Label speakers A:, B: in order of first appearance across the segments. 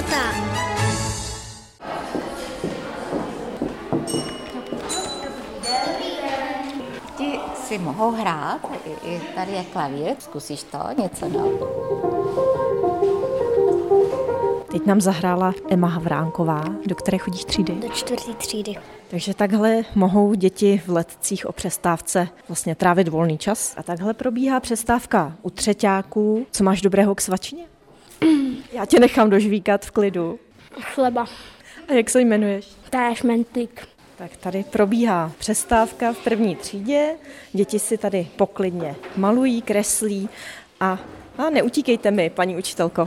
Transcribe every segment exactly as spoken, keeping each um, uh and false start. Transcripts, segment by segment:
A: života.
B: Ti si mohou hrát, i tady je klavír, zkusíš to, něco no?
C: Teď nám zahrála Emma Havránková. Do které chodíš třídy?
A: Do čtvrtý třídy.
C: Takže takhle mohou děti v Letcích o přestávce vlastně trávit volný čas. A takhle probíhá přestávka u třeťáků. Co máš dobrého k svačině? Já tě nechám dožvíkat v klidu.
D: Chleba.
C: A jak se jmenuješ?
D: Též mentik.
C: Tak tady probíhá přestávka v první třídě. Děti si tady poklidně malují, kreslí a, a neutíkejte mi, paní učitelko.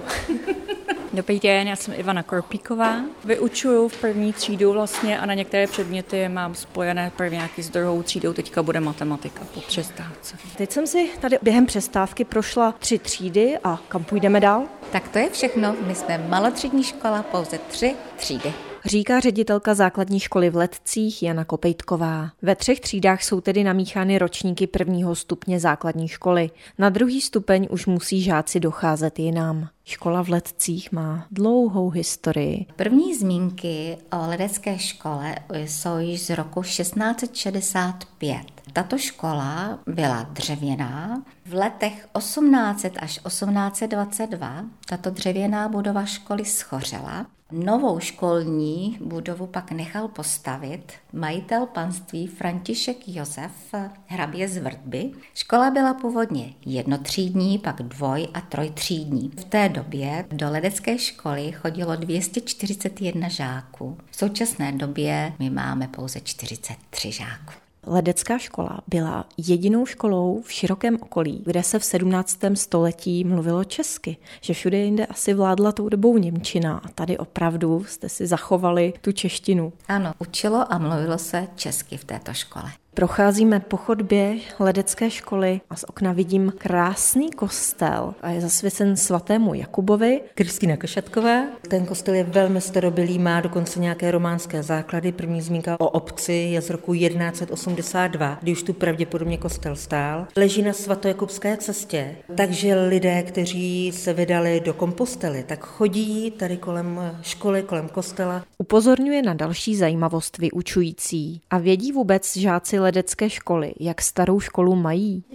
E: Dobrý den, já jsem Ivana Korpíková. Vyučuju v první třídu vlastně a na některé předměty mám spojené prvňáky s druhou třídou. Teďka bude matematika po přestávce.
C: Teď jsem si tady během přestávky prošla tři třídy a kam půjdeme dál?
B: Tak to je všechno. My jsme malotřídní škola, pouze tři třídy.
C: Říká ředitelka základní školy v Letcích Jana Kopejtková. Ve třech třídách jsou tedy namíchány ročníky prvního stupně základní školy. Na druhý stupeň už musí žáci docházet jinam. Škola v Letcích má dlouhou historii.
B: První zmínky o ledecké škole jsou již z roku šestnáct set šedesát pět. Tato škola byla dřevěná. V letech osmnáct set až osmnáct set dvacet dva tato dřevěná budova školy schořela. Novou školní budovu pak nechal postavit majitel panství František Josef hrabě z Vrtby. Škola byla původně jednotřídní, pak dvoj- a trojtřídní. V té době do ledecké školy chodilo dvě stě čtyřicet jedna žáků. V současné době my máme pouze čtyřicet tři žáků.
C: Ledecká škola byla jedinou školou v širokém okolí, kde se v sedmnáctém století mluvilo česky, že všude jinde asi vládla tou dobou němčina a tady opravdu jste si zachovali tu češtinu.
B: Ano, učilo a mluvilo se česky v této škole.
C: Procházíme po chodbě ledecké školy a z okna vidím krásný kostel a je zasvěcen svatému Jakubovi.
F: Kristýna Kašatková. Ten kostel je velmi starobylý, má dokonce nějaké románské základy. První zmínka o obci je z roku jedenáct set osmdesát dva, kdy už tu pravděpodobně kostel stál. Leží na svatojakubské cestě, takže lidé, kteří se vydali do Kompostely, tak chodí tady kolem školy, kolem kostela.
C: Upozorňuje na další zajímavost vyučující. A vědí vůbec žáci ledecké školy, jak starou školu mají?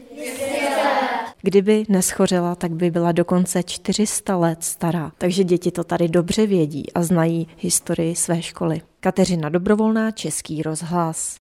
C: Kdyby neschořela, tak by byla dokonce čtyři sta let stará. Takže děti to tady dobře vědí a znají historii své školy. Kateřina Dobrovolná, Český rozhlas.